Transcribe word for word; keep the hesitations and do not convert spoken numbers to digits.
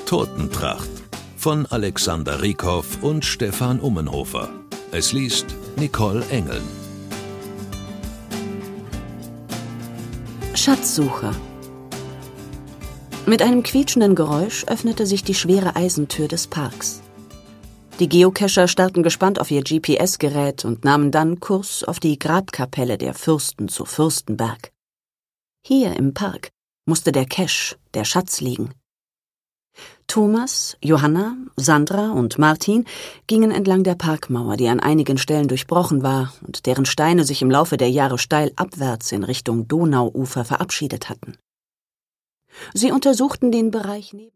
Totentracht von Alexander Riekhoff und Stefan Ummenhofer. Es liest Nicole Engeln. Schatzsucher. Mit einem quietschenden Geräusch öffnete sich die schwere Eisentür des Parks. Die Geocacher starrten gespannt auf ihr G P S-Gerät und nahmen dann Kurs auf die Grabkapelle der Fürsten zu Fürstenberg. Hier im Park musste der Cache, der Schatz, liegen. Thomas, Johanna, Sandra und Martin gingen entlang der Parkmauer, die an einigen Stellen durchbrochen war und deren Steine sich im Laufe der Jahre steil abwärts in Richtung Donauufer verabschiedet hatten. Sie untersuchten den Bereich neben